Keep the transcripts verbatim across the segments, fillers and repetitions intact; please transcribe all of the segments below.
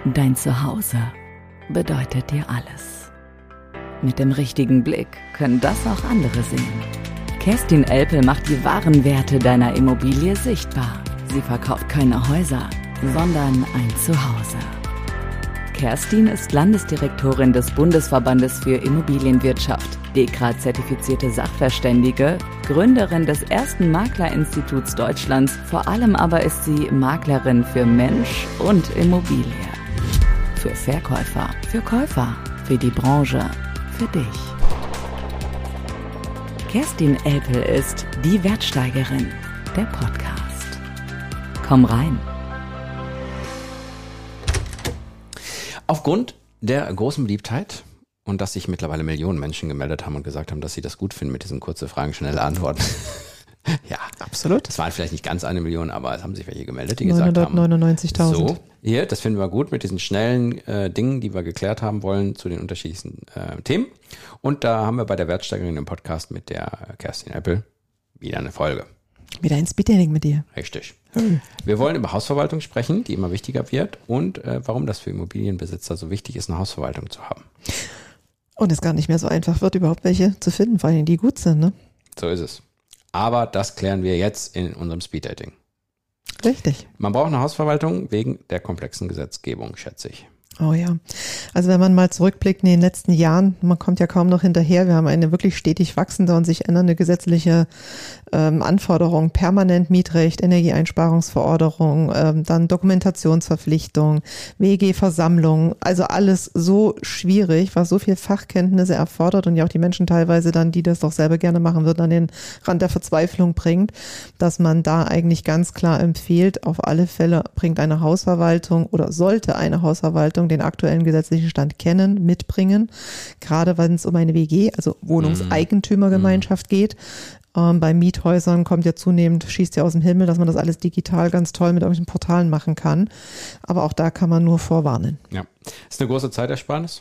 Dein Zuhause bedeutet dir alles. Mit dem richtigen Blick können das auch andere sehen. Kerstin Elpel macht die wahren Werte deiner Immobilie sichtbar. Sie verkauft keine Häuser, sondern ein Zuhause. Kerstin ist Landesdirektorin des Bundesverbandes für Immobilienwirtschaft, D E K R A-zertifizierte Sachverständige, Gründerin des ersten Maklerinstituts Deutschlands, vor allem aber ist sie Maklerin für Mensch und Immobilie. Für Verkäufer, für Käufer, für die Branche, für dich. Kerstin Elpel ist die Wertsteigerin, der Podcast. Komm rein. Aufgrund der großen Beliebtheit und dass sich mittlerweile Millionen Menschen gemeldet haben und gesagt haben, dass sie das gut finden mit diesen kurze Fragen, schnelle Antworten. Ja, absolut. Es waren vielleicht nicht ganz eine Million, aber es haben sich welche gemeldet, die gesagt haben. neunhundertneunundneunzigtausend. So, hier, das finden wir gut mit diesen schnellen äh, Dingen, die wir geklärt haben wollen zu den unterschiedlichsten äh, Themen. Und da haben wir bei der Wertsteigerung im Podcast mit der Kerstin Elpel wieder eine Folge. Wieder ein Speeddating mit dir. Richtig. Hm. Wir wollen über Hausverwaltung sprechen, die immer wichtiger wird und äh, warum das für Immobilienbesitzer so wichtig ist, eine Hausverwaltung zu haben. Und es gar nicht mehr so einfach wird, überhaupt welche zu finden, vor allem die gut sind, ne? So ist es. Aber das klären wir jetzt in unserem Speeddating. Richtig. Man braucht eine Hausverwaltung wegen der komplexen Gesetzgebung, schätze ich. Oh ja. Also wenn man mal zurückblickt in den letzten Jahren, man kommt ja kaum noch hinterher. Wir haben eine wirklich stetig wachsende und sich ändernde gesetzliche ähm, Anforderung, permanent Mietrecht, Energieeinsparungsverordnung, ähm, dann Dokumentationsverpflichtung, W G-Versammlung, also alles so schwierig, was so viel Fachkenntnisse erfordert und ja auch die Menschen teilweise dann, die das doch selber gerne machen würden, an den Rand der Verzweiflung bringt, dass man da eigentlich ganz klar empfiehlt, auf alle Fälle bringt eine Hausverwaltung oder sollte eine Hausverwaltung den aktuellen gesetzlichen Stand kennen, mitbringen, gerade wenn es um eine W G, also Wohnungseigentümergemeinschaft geht. Ähm, bei Miethäusern kommt ja zunehmend, schießt ja aus dem Himmel, dass man das alles digital ganz toll mit irgendwelchen Portalen machen kann. Aber auch da kann man nur vorwarnen. Ja, ist eine große Zeitersparnis?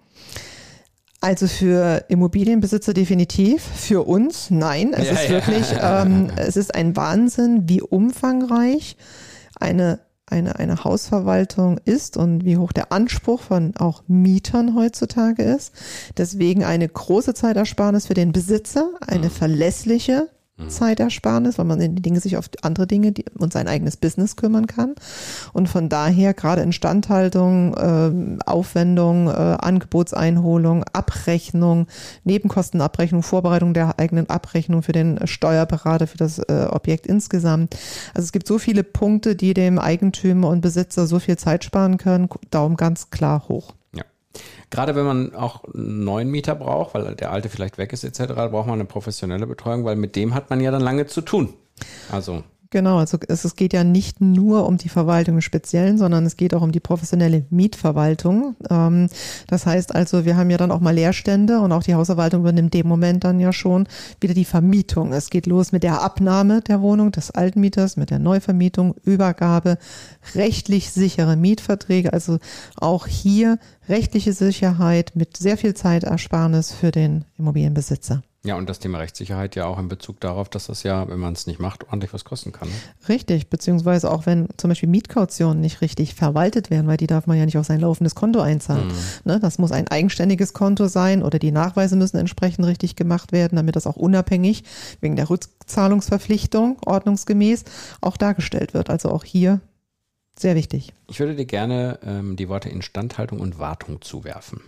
Also für Immobilienbesitzer definitiv, für uns nein. Es ja, ist ja. wirklich, ähm, es ist ein Wahnsinn, wie umfangreich eine eine eine Hausverwaltung ist und wie hoch der Anspruch von auch Mietern heutzutage ist. Deswegen eine große Zeitersparnis für den Besitzer, eine verlässliche Zeitersparnis, weil man in die Dinge sich auf andere Dinge die, und sein eigenes Business kümmern kann. Und von daher gerade Instandhaltung, äh, Aufwendung, äh, Angebotseinholung, Abrechnung, Nebenkostenabrechnung, Vorbereitung der eigenen Abrechnung für den Steuerberater, für das äh, Objekt insgesamt. Also es gibt so viele Punkte, die dem Eigentümer und Besitzer so viel Zeit sparen können. Daumen ganz klar hoch. Gerade wenn man auch einen neuen Mieter braucht, weil der alte vielleicht weg ist et cetera, braucht man eine professionelle Betreuung, weil mit dem hat man ja dann lange zu tun. Also Genau, also es, es geht ja nicht nur um die Verwaltung im Speziellen, sondern es geht auch um die professionelle Mietverwaltung. Ähm, das heißt also, wir haben ja dann auch mal Leerstände und auch die Hausverwaltung übernimmt in dem Moment dann ja schon wieder die Vermietung. Es geht los mit der Abnahme der Wohnung des Altmieters, mit der Neuvermietung, Übergabe, rechtlich sichere Mietverträge, also auch hier rechtliche Sicherheit mit sehr viel Zeitersparnis für den Immobilienbesitzer. Ja, und das Thema Rechtssicherheit ja auch in Bezug darauf, dass das ja, wenn man es nicht macht, ordentlich was kosten kann. Ne? Richtig, beziehungsweise auch wenn zum Beispiel Mietkautionen nicht richtig verwaltet werden, weil die darf man ja nicht auf sein laufendes Konto einzahlen. Mhm. Ne, das muss ein eigenständiges Konto sein oder die Nachweise müssen entsprechend richtig gemacht werden, damit das auch unabhängig wegen der Rückzahlungsverpflichtung ordnungsgemäß auch dargestellt wird. Also auch hier sehr wichtig. Ich würde dir gerne ähm, die Worte Instandhaltung und Wartung zuwerfen.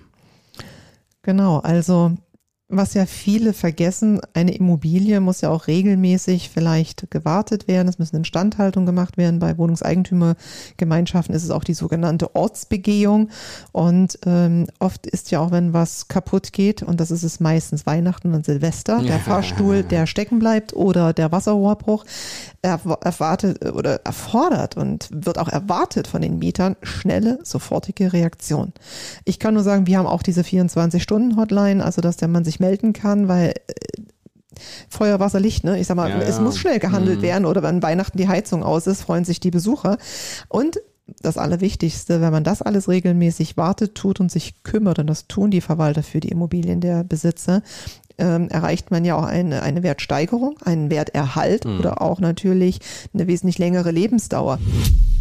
Genau, also was ja viele vergessen, eine Immobilie muss ja auch regelmäßig vielleicht gewartet werden. Es müssen Instandhaltungen gemacht werden. Bei Wohnungseigentümergemeinschaften ist es auch die sogenannte Ortsbegehung. Und ähm, oft ist ja auch, wenn was kaputt geht, und das ist es meistens Weihnachten und Silvester, der Fahrstuhl, der stecken bleibt oder der Wasserrohrbruch, er, erwartet oder erfordert und wird auch erwartet von den Mietern schnelle, sofortige Reaktion. Ich kann nur sagen, wir haben auch diese vierundzwanzig-Stunden-Hotline, also dass der Mann sich melden kann, weil äh, Feuer, Wasser, Licht, ne? Ich sag mal, ja, es ja. muss schnell gehandelt mhm. werden oder wenn Weihnachten die Heizung aus ist, freuen sich die Besucher. Und das Allerwichtigste, wenn man das alles regelmäßig wartet, tut und sich kümmert, und das tun die Verwalter für die Immobilien der Besitzer, ähm, erreicht man ja auch eine, eine Wertsteigerung, einen Werterhalt mhm. oder auch natürlich eine wesentlich längere Lebensdauer.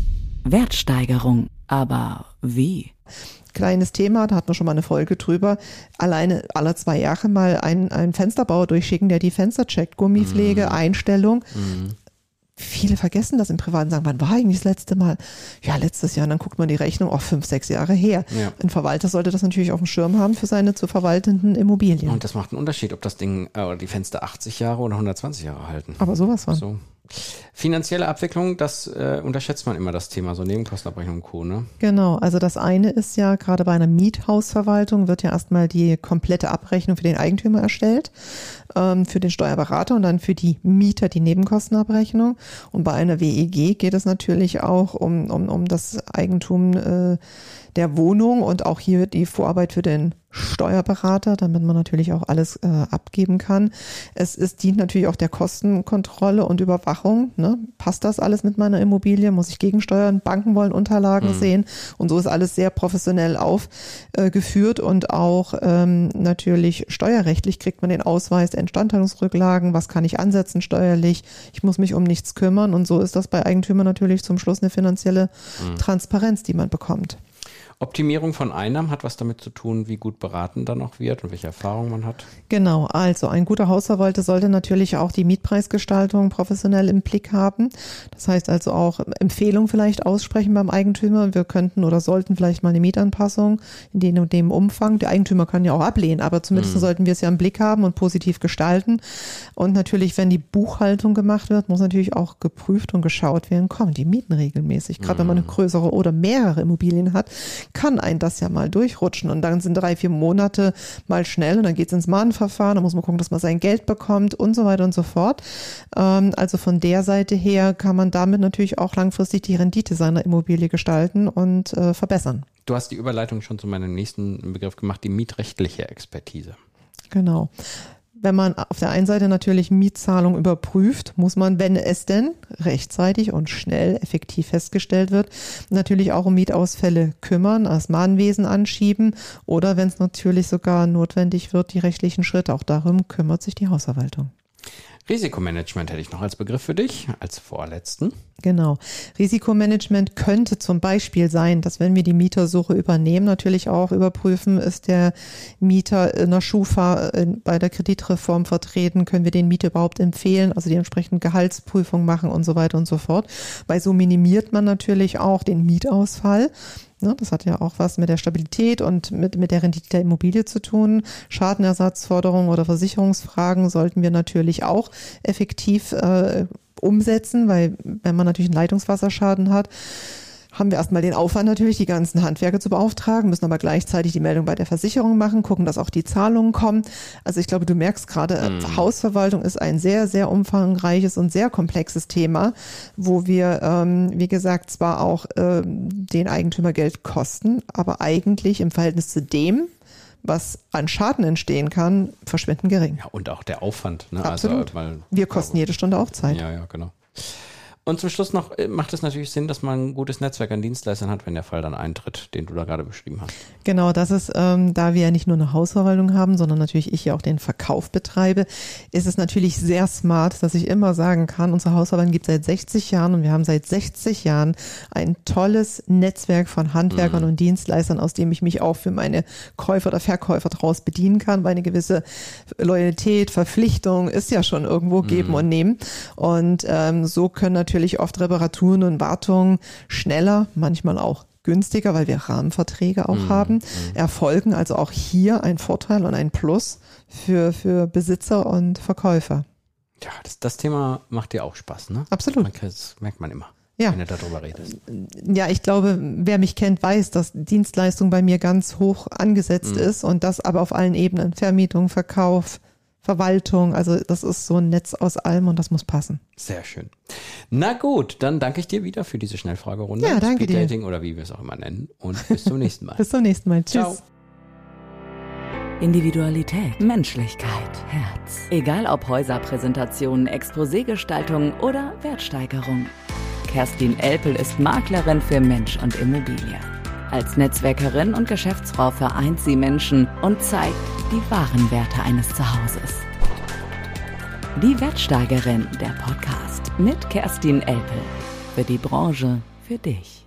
Wertsteigerung. Aber wie? Kleines Thema, da hatten wir schon mal eine Folge drüber. Alleine alle zwei Jahre mal einen, einen Fensterbauer durchschicken, der die Fenster checkt. Gummipflege, mhm. Einstellung. Mhm. Viele vergessen das im Privaten, sagen, wann war eigentlich das letzte Mal? Ja, letztes Jahr. Und dann guckt man die Rechnung, auch fünf, sechs Jahre her. Ja. Ein Verwalter sollte das natürlich auf dem Schirm haben für seine zu verwaltenden Immobilien. Und das macht einen Unterschied, ob das Ding äh, oder die Fenster achtzig Jahre oder hundertzwanzig Jahre halten. Aber sowas von. So. Finanzielle Abwicklung, das äh, unterschätzt man immer, das Thema, so Nebenkostenabrechnung und Co., ne? Genau, also das eine ist ja, gerade bei einer Miethausverwaltung wird ja erstmal die komplette Abrechnung für den Eigentümer erstellt, ähm, für den Steuerberater und dann für die Mieter die Nebenkostenabrechnung. Und bei einer W E G geht es natürlich auch um, um, um das Eigentum äh, der Wohnung und auch hier die Vorarbeit für den Steuerberater, damit man natürlich auch alles äh, abgeben kann. Es, es dient natürlich auch der Kostenkontrolle und Überwachung. Ne? Passt das alles mit meiner Immobilie? Muss ich gegensteuern? Banken wollen Unterlagen mhm. sehen. Und so ist alles sehr professionell aufgeführt äh, und auch ähm, natürlich steuerrechtlich kriegt man den Ausweis der Instandhaltungsrücklagen. Was kann ich ansetzen steuerlich? Ich muss mich um nichts kümmern. Und so ist das bei Eigentümern natürlich zum Schluss eine finanzielle mhm. Transparenz, die man bekommt. Optimierung von Einnahmen hat was damit zu tun, wie gut beraten dann auch wird und welche Erfahrungen man hat. Genau, also ein guter Hausverwalter sollte natürlich auch die Mietpreisgestaltung professionell im Blick haben. Das heißt also auch Empfehlungen vielleicht aussprechen beim Eigentümer. Wir könnten oder sollten vielleicht mal eine Mietanpassung in dem und dem Umfang. Der Eigentümer kann ja auch ablehnen, aber zumindest mhm. sollten wir es ja im Blick haben und positiv gestalten. Und natürlich, wenn die Buchhaltung gemacht wird, muss natürlich auch geprüft und geschaut werden, kommen die Mieten regelmäßig. Gerade mhm. wenn man eine größere oder mehrere Immobilien hat, kann ein das ja mal durchrutschen und dann sind drei, vier Monate mal schnell und dann geht es ins Mahnverfahren, da muss man gucken, dass man sein Geld bekommt und so weiter und so fort. Ähm, also von der Seite her kann man damit natürlich auch langfristig die Rendite seiner Immobilie gestalten und äh, verbessern. Du hast die Überleitung schon zu meinem nächsten Begriff gemacht, die mietrechtliche Expertise. Genau. Wenn man auf der einen Seite natürlich Mietzahlung überprüft, muss man, wenn es denn rechtzeitig und schnell effektiv festgestellt wird, natürlich auch um Mietausfälle kümmern, das Mahnwesen anschieben oder wenn es natürlich sogar notwendig wird, die rechtlichen Schritte. Auch darum kümmert sich die Hausverwaltung. Risikomanagement hätte ich noch als Begriff für dich, als vorletzten. Genau. Risikomanagement könnte zum Beispiel sein, dass wenn wir die Mietersuche übernehmen, natürlich auch überprüfen, ist der Mieter in der Schufa bei der Kreditreform vertreten, können wir den Mieter überhaupt empfehlen, also die entsprechende Gehaltsprüfung machen und so weiter und so fort. Weil so minimiert man natürlich auch den Mietausfall. Das hat ja auch was mit der Stabilität und mit, mit der Rendite der Immobilie zu tun. Schadenersatzforderungen oder Versicherungsfragen sollten wir natürlich auch effektiv äh, umsetzen, weil wenn man natürlich einen Leitungswasserschaden hat, haben wir erstmal den Aufwand natürlich, die ganzen Handwerker zu beauftragen, müssen aber gleichzeitig die Meldung bei der Versicherung machen, gucken, dass auch die Zahlungen kommen. Also ich glaube, du merkst gerade, mhm. Hausverwaltung ist ein sehr, sehr umfangreiches und sehr komplexes Thema, wo wir, ähm, wie gesagt, zwar auch äh, den Eigentümer Geld kosten, aber eigentlich im Verhältnis zu dem, was an Schaden entstehen kann, verschwindend gering. Ja, und auch der Aufwand. Ne? Absolut. Also, weil, wir kosten jede Stunde auch Zeit. Ja, ja, genau. Und zum Schluss noch, macht es natürlich Sinn, dass man ein gutes Netzwerk an Dienstleistern hat, wenn der Fall dann eintritt, den du da gerade beschrieben hast. Genau, das ist, ähm, da wir ja nicht nur eine Hausverwaltung haben, sondern natürlich ich ja auch den Verkauf betreibe, ist es natürlich sehr smart, dass ich immer sagen kann, unsere Hausverwaltung gibt es seit sechzig Jahren und wir haben seit sechzig Jahren ein tolles Netzwerk von Handwerkern mhm. und Dienstleistern, aus dem ich mich auch für meine Käufer oder Verkäufer draus bedienen kann, weil eine gewisse Loyalität, Verpflichtung ist ja schon irgendwo geben mhm. und nehmen. Und ähm, so können natürlich Natürlich oft Reparaturen und Wartungen schneller, manchmal auch günstiger, weil wir Rahmenverträge auch mhm. haben, erfolgen. Also auch hier ein Vorteil und ein Plus für, für Besitzer und Verkäufer. Ja, das, das Thema macht dir auch Spaß, ne? Absolut. Das merkt man immer, ja. wenn du darüber redest. Ja, ich glaube, wer mich kennt, weiß, dass Dienstleistung bei mir ganz hoch angesetzt mhm. ist und das aber auf allen Ebenen. Vermietung, Verkauf, Verwaltung, also das ist so ein Netz aus allem und das muss passen. Sehr schön. Na gut, dann danke ich dir wieder für diese Schnellfragerunde. Ja, danke dir. Speeddating oder wie wir es auch immer nennen. Und bis zum nächsten Mal. Bis zum nächsten Mal. Tschüss. Ciao. Individualität, Menschlichkeit, Herz. Egal ob Häuserpräsentationen, Exposégestaltung oder Wertsteigerung. Kerstin Elpel ist Maklerin für Mensch und Immobilie. Als Netzwerkerin und Geschäftsfrau vereint sie Menschen und zeigt die wahren Werte eines Zuhauses. Die Wertsteigerin, der Podcast mit Kerstin Elpel. Für die Branche, für dich.